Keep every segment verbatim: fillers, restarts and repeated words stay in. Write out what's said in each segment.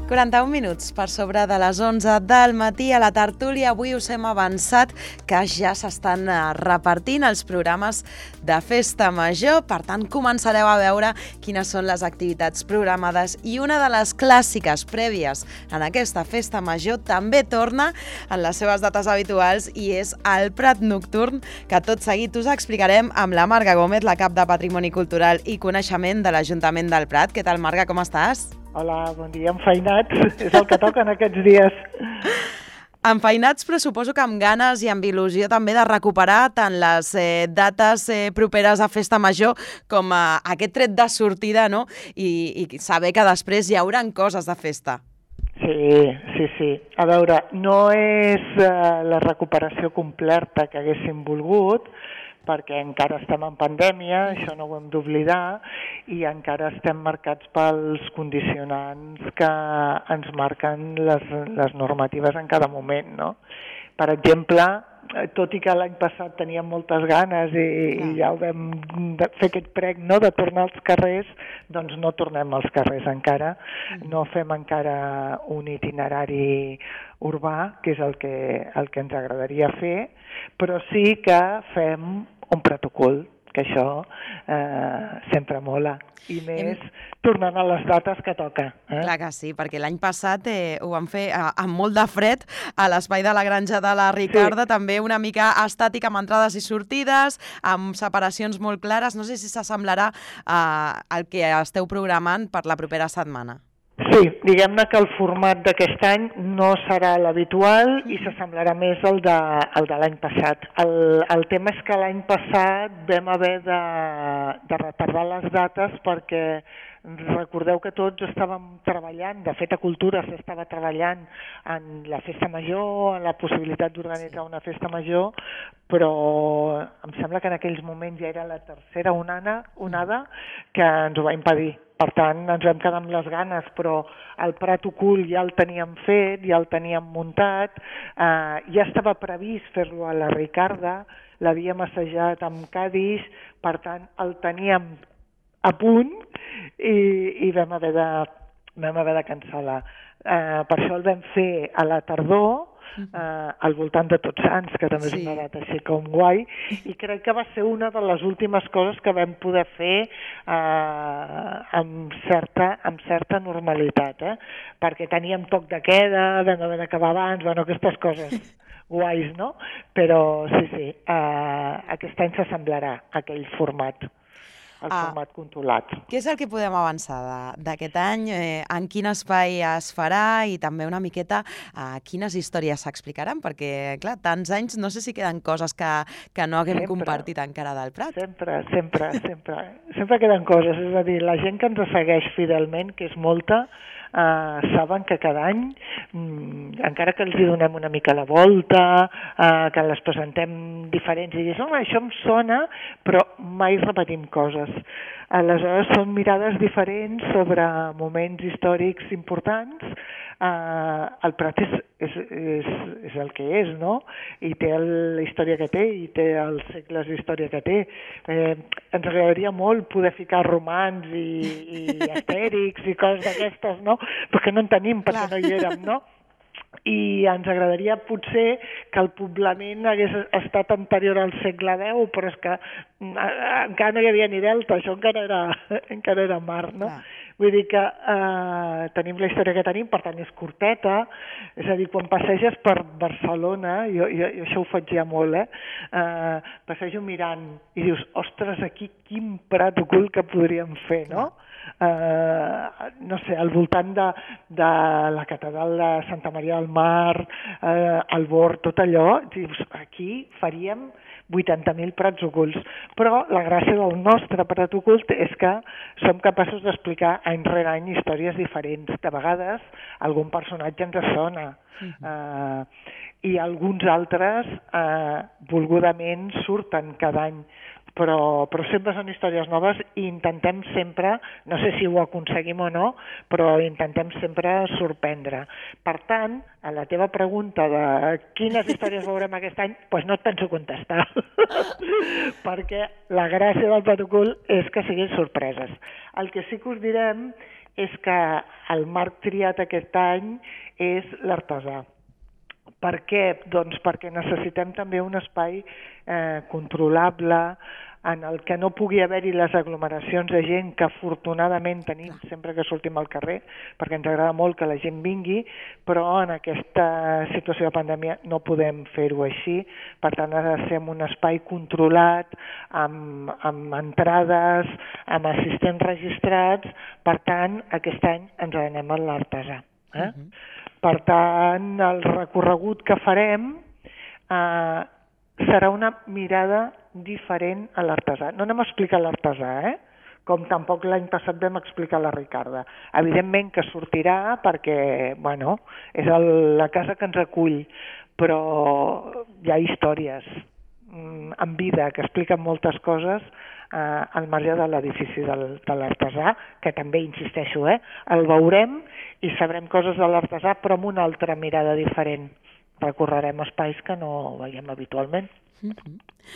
quaranta-un minuts per sobre de les onze del matí a la tertúlia. Avui us hem avançat que ja s'estan repartint els programes de Festa Major. Per tant, començareu a veure quines són les activitats programades i una de les clàssiques prèvies en aquesta Festa Major també torna en les seves dates habituals i és el Prat Nocturn, que tot seguit us explicarem amb la Marga Gómez, la cap de Patrimoni Cultural i Coneixement de l'Ajuntament del Prat. Què tal, Marga, com estàs? Hola, bon dia, enfeinats. És el que toca en aquests dies. Enfeinats, però suposo que amb ganes i amb il·lusió també de recuperar tant les eh, dates eh, properes a Festa Major com eh, aquest tret de sortida, no? I, i saber que després hi hauran coses de festa. Sí, sí, sí. A veure, no és eh, la recuperació completa que haguéssim volgut, perquè encara estem en pandèmia, això no ho hem d'oblidar, i encara estem marcats pels condicionants que ens marquen les, les normatives en cada moment, no? Per exemple, tot i que l'any passat teníem moltes ganes i, i ja ho vam fer aquest prec, no?, de tornar als carrers, doncs no tornem als carrers encara, no fem encara un itinerari urbà, que és el que, el que ens agradaria fer, però sí que fem un protocol, que això eh, sempre mola, i més Hem... tornant a les dates que toca. Eh? Clar que sí, perquè l'any passat eh, ho vam fer eh, amb molt de fred a l'espai de la Granja de la Ricarda, sí. També una mica estàtic amb entrades i sortides, amb separacions molt clares. No sé si s'assemblarà eh, al que esteu programant per la propera setmana. Sí, diguem-ne que el format d'aquest any no serà l'habitual i s'assemblarà més al de, al de l'any passat. El, el tema és que l'any passat vam haver de, de retardar les dates perquè recordeu que tots estàvem treballant, de fet a Cultura s'estava treballant en la Festa Major, en la possibilitat d'organitzar una Festa Major, però em sembla que en aquells moments ja era la tercera onada, onada que ens ho va impedir. Per tant, ens vam quedar amb les ganes, però el Prat Ocult ja el teníem fet, ja el teníem muntat, eh, ja estava previst fer-lo a la Ricarda, l'havíem assajat amb Cadis, per tant, el teníem a punt i, i vam haver de, vam haver de cancel·lar. Eh, per això el vam fer a la tardor, eh, al voltant de Tots Sants, que també sí. És una data així com guai, i crec que va ser una de les últimes coses que vam poder fer eh, amb, certa, amb certa normalitat, eh? Perquè teníem toc de queda, vam haver d'acabar abans, bueno, aquestes coses guais, no? Però sí, sí, eh, aquest any s'assemblarà aquell format. El ah, format controlat. Què és el que podem avançar d'aquest any? Eh, en quin espai es farà i també una miqueta eh, quines històries s'explicaran? Perquè, clar, tants anys, no sé si queden coses que, que no haguem sempre compartit encara del Prat. Sempre, sempre, sempre. Sempre queden coses. És a dir, la gent que ens segueix fidelment, que és molta, Uh, saben que cada any, um, encara que els hi donem una mica la volta, uh, que les presentem diferents i dius, home, això em sona, però mai repetim coses. Aleshores són mirades diferents sobre moments històrics importants. Uh, el Prat és, és, és, és el que és, no? I té el, la història que té, i té els segles d'història que té. Eh, ens agradaria molt poder ficar romans i, i astèrics i coses d'aquestes, no? Perquè no en tenim, perquè Clar. No hi érem, no? I ens agradaria potser que el poblament hagués estat anterior al segle deu, però és que encara no hi havia ni delta, això encara era, encara era mar, no? Clar. Vull dir que eh, tenim la història que tenim, per tant és curteta, és a dir, quan passeges per Barcelona, jo, jo, jo això ho faig ja molt, eh? eh passejo mirant i dius, ostres, aquí quin Prat Ocult que podríem fer, no? Eh, no sé, al voltant de, de la catedral de Santa Maria del Mar, eh, el Bord, tot allò, dius, aquí faríem vuitanta mil Prats Ocults, però la gràcia del nostre Prat Ocult és que som capaços d'explicar any rere any històries diferents. De vegades algun personatge ens sona, uh-huh. eh, i alguns altres eh, volgudament surten cada any, però, però sempre són històries noves i intentem sempre, no sé si ho aconseguim o no, però intentem sempre sorprendre. Per tant, a la teva pregunta de quines històries veurem aquest any, doncs no et penso contestar, perquè la gràcia del Prat Ocult és que siguin sorpreses. El que sí que us direm és que el marc triat aquest any és l'artesà. Per què? Doncs perquè necessitem també un espai eh, controlable en el que no pugui haver-hi les aglomeracions de gent que afortunadament tenim sempre que sortim al carrer, perquè ens agrada molt que la gent vingui, però en aquesta situació de pandèmia no podem fer-ho així. Per tant, ha de ser un espai controlat, amb, amb entrades, amb assistents registrats. Per tant, aquest any ens anem a l'artesà. Eh? Uh-huh. Per tant, el recorregut que farem eh, serà una mirada diferent a l'artesà. No anem a explicar l'artesà, eh? Com tampoc l'any passat vam explicar la Ricarda. Evidentment que sortirà perquè, bueno, és el, la casa que ens acull, però hi ha històries mm, en vida que expliquen moltes coses eh, al marge de l'edifici del, de l'artesà, que també, insisteixo, eh, el veurem i sabrem coses de l'artesà, però amb una altra mirada diferent. Recorrerem espais que no veiem habitualment. Uh-huh.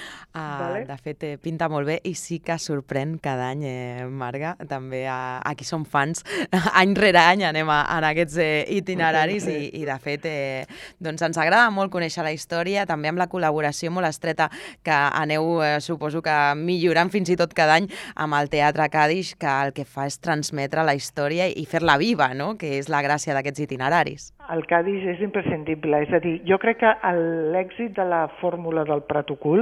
Uh, vale. De fet, eh, pinta molt bé i sí que sorprèn cada any, eh, Marga. També uh, aquí som fans, any rere any anem a, en aquests eh, itineraris sí, sí. I, i de fet eh, doncs ens agrada molt conèixer la història, també amb la col·laboració molt estreta que aneu, eh, suposo que millorant fins i tot cada any amb el Teatre Cadix, que el que fa és transmetre la història i fer-la viva, no? Que és la gràcia d'aquests itineraris. El Cadix és imprescindible, és a dir, jo crec que l'èxit de la fórmula del Pratocul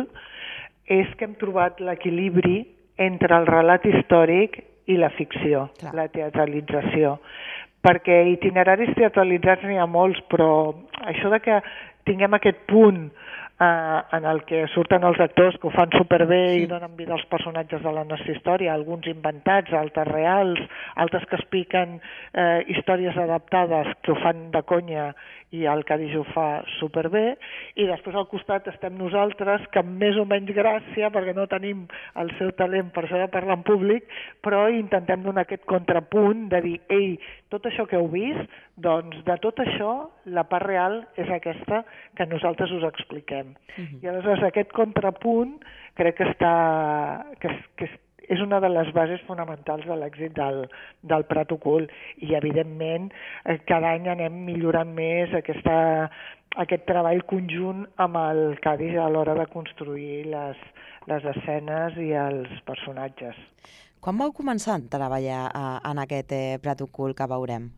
és que hem trobat l'equilibri entre el relat històric i la ficció, clar, la teatralització, perquè itineraris teatralitzats n'hi ha molts, però això de que tinguem aquest punt Uh, en el que surten els actors que ho fan superbé sí. I donen vida als personatges de la nostra història, alguns inventats, altres reals, altres que expliquen uh, històries adaptades que ho fan de conya i el Cadix ho fa superbé, i després al costat estem nosaltres que amb més o menys gràcia, perquè no tenim el seu talent per això de parlar en públic, però intentem donar aquest contrapunt de dir, ei, tot això que heu vist, doncs de tot això la part real és aquesta que nosaltres us expliquem. Uh-huh. I aleshores aquest contrapunt crec que, està, que, que és una de les bases fonamentals de l'èxit del, del Pratocul i evidentment cada any anem millorant més aquesta, aquest treball conjunt amb el Cadix a l'hora de construir les, les escenes i els personatges. Quan vau començar a treballar uh, en aquest eh, Pratocul que veurem?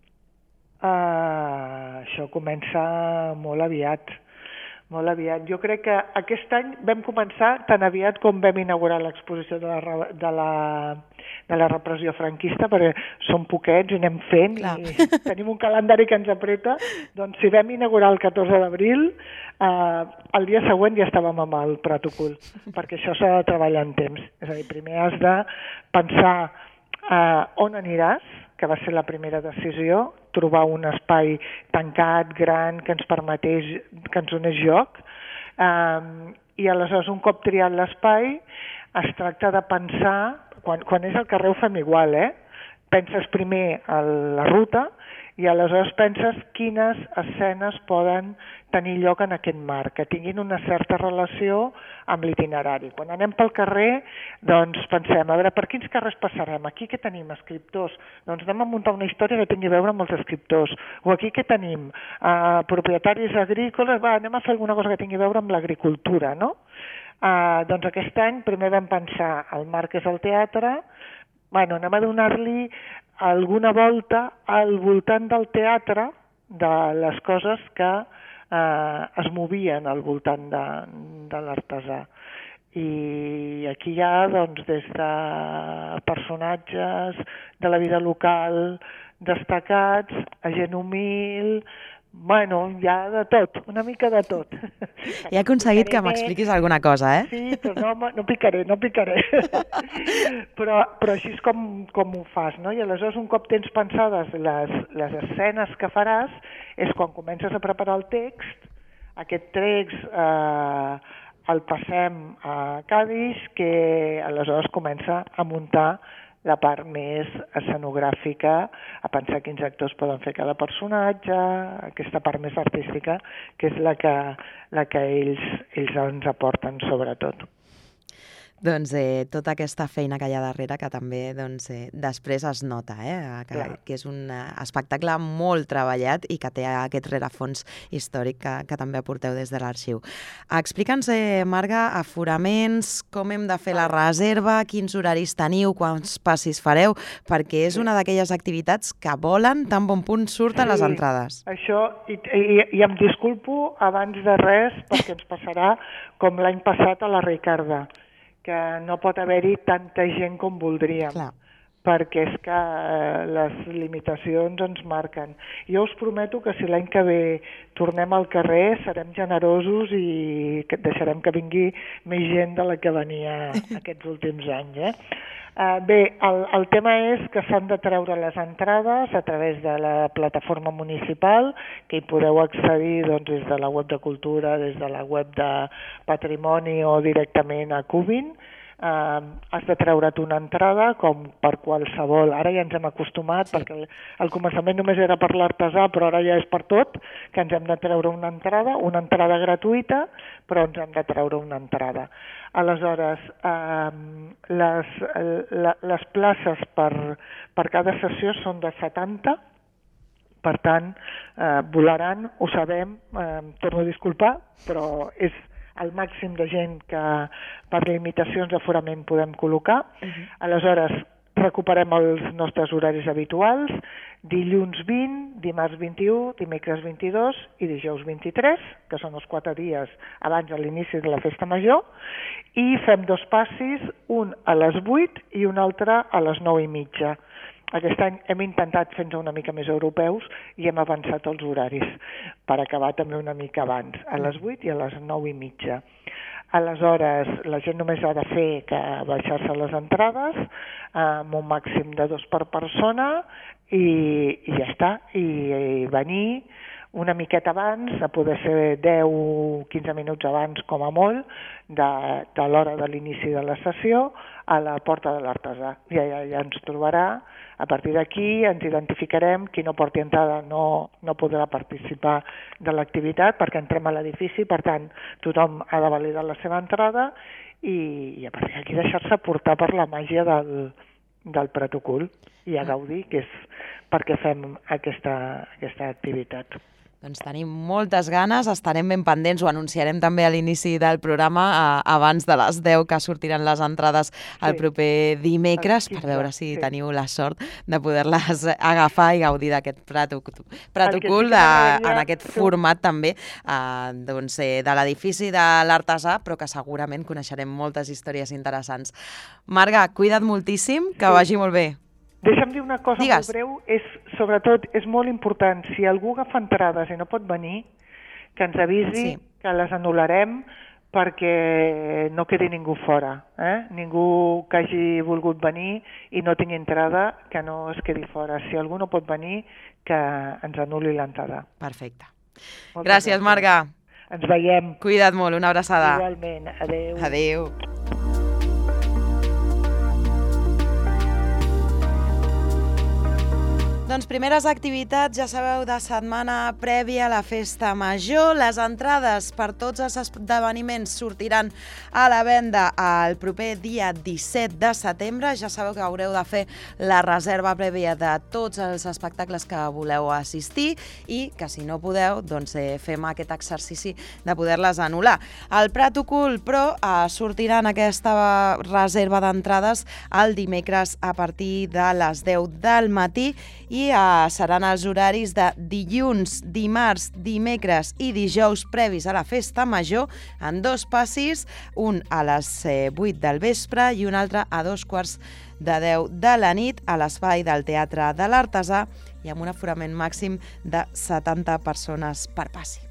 Uh, això comença molt aviat, molt aviat. Jo crec que aquest any vam començar tan aviat com vam inaugurar l'exposició de la, de la, de la repressió franquista, perquè som poquets i anem fent, clar, i tenim un calendari que ens apreta. Doncs si vam inaugurar el catorze d'abril, uh, el dia següent ja estàvem amb el Pratocul, perquè això s'ha de treballar en temps. És a dir, primer has de pensar uh, on aniràs, que va ser la primera decisió, trobar un espai tancat, gran, que ens permetés, que ens donés joc. Um, I aleshores, un cop triat l'espai, es tracta de pensar, quan, quan és al carrer ho fem igual, eh? Penses primer a la ruta i aleshores penses quines escenes poden tenir lloc en aquest marc, que tinguin una certa relació amb l'itinerari. Quan anem pel carrer, doncs pensem, a veure, per quins carrers passarem? Aquí què tenim? Escriptors. Doncs anem a muntar una història que tingui a veure amb els escriptors. O aquí què tenim? Uh, propietaris agrícoles, va, anem a fer alguna cosa que tingui a veure amb l'agricultura, no? Uh, doncs aquest any primer vam pensar, el marc és el teatre, bueno, anem a donar-li alguna volta al voltant del teatre de les coses que eh, es movien al voltant de, de l'artesà. I aquí hi ha, doncs, des de personatges de la vida local destacats, a gent humil, bueno, hi ha de tot, una mica de tot. He aconseguit que m'expliquis alguna cosa, eh? Sí, però no, no picaré, no picaré. però, però així és com, com ho fas, no? I aleshores un cop tens pensades les, les escenes que faràs, és quan comences a preparar el text, aquest text eh, el passem a Cadix, que aleshores comença a muntar la part més escenogràfica, a pensar quins actors poden fer cada personatge, aquesta part més artística, que és la que, la que ells, ells ens aporten sobretot. doncs, eh, tota aquesta feina que hi ha darrere que també doncs, eh, després es nota, eh, que, que és un espectacle molt treballat i que té aquest rerefons històric que, que també aporteu des de l'arxiu. Explica'ns, eh, Marga, aforaments, com hem de fer la reserva, quins horaris teniu, quants passis fareu, perquè és una d'aquelles activitats que volen tan bon punt surten sí, les entrades. Això, i, i, i em disculpo abans de res perquè ens passarà com l'any passat a la Ricarda, que no pot haver-hi tanta gent com voldríem, Clar. perquè és que eh, les limitacions ens marquen. Jo us prometo que si l'any que ve tornem al carrer serem generosos i que deixarem que vingui més gent de la que venia aquests últims anys. Eh? Uh, bé, el, el tema és que s'han de treure les entrades a través de la plataforma municipal, que hi podeu accedir doncs, des de la web de Cultura, des de la web de Patrimoni o directament a Cubin. Uh, has de treure't una entrada com per qualsevol. Ara ja ens hem acostumat, sí. perquè al començament només era per l'artesà, però ara ja és per tot, que ens hem de treure una entrada, una entrada gratuïta, però ens hem de treure una entrada. Aleshores, uh, les, la, les places per, per cada sessió són de setanta, per tant, eh, volaran, ho sabem, eh, torno a disculpar, però és el màxim de gent que per limitacions d'aforament podem col·locar. Uh-huh. Aleshores, recuperem els nostres horaris habituals, dilluns vint, dimarts vint-i-u, dimecres vint-i-dos i dijous vint-i-tres, que són els quatre dies abans de l'inici de la festa major, i fem dos passis, un a les vuit i un altre a les nou i mitja. Aquest any hem intentat fer-nos una mica més europeus i hem avançat els horaris per acabar també una mica abans, a les vuit i a les nou i mitja. Aleshores, la gent només ha de fer que baixar-se les entrades amb un màxim de dos per persona i, i ja està, i, i venir una miqueta abans, a poder ser deu o quinze minuts abans com a molt, de, de l'hora de l'inici de la sessió, a la porta de l'artesà. Ja, ja, ja ens trobarà. A partir d'aquí ens identificarem, qui no porti entrada no, no podrà participar de l'activitat perquè entrem a l'edifici, per tant tothom ha de validar la seva entrada i, i a partir d'aquí deixar-se portar per la màgia del, del protocol i a gaudir, que és perquè fem aquesta, aquesta activitat. Doncs tenim moltes ganes, estarem ben pendents, ho anunciarem també a l'inici del programa, a, abans de les deu, que sortiran les entrades el sí. proper dimecres, per veure si sí. teniu la sort de poder-les agafar i gaudir d'aquest protocol de, en aquest format també eh, doncs, eh, de l'edifici de l'artesà, però que segurament coneixerem moltes històries interessants. Marga, cuida't moltíssim, que sí. vagi molt bé. Deixa'm dir una cosa Digues. molt breu, és, sobretot és molt important, si algú agafa entrades i no pot venir, que ens avisi sí. que les anul·larem perquè no quedi ningú fora. Eh? Ningú que hagi volgut venir i no tingui entrada, que no es quedi fora. Si algú no pot venir, que ens anul·li l'entrada. Perfecte. Moltes gràcies, gràcies, Marga. Ens veiem. Cuida't molt, una abraçada. Igualment. Adéu. Adéu. Doncs primeres activitats, ja sabeu, de setmana prèvia a la festa major. Les entrades per tots els esdeveniments sortiran a la venda el proper dia disset de setembre. Ja sabeu que haureu de fer la reserva prèvia de tots els espectacles que voleu assistir i que si no podeu, doncs eh, fem aquest exercici de poder-les anul·lar. El protocol, però, eh, sortirà en aquesta reserva d'entrades el dimecres a partir de les deu del matí i eh, seran els horaris de dilluns, dimarts, dimecres i dijous previs a la festa major en dos passis, un a les eh, vuit del vespre i un altre a dos quarts de deu de la nit a l'espai del Teatre de l'Artesà i amb un aforament màxim de setanta persones per passi.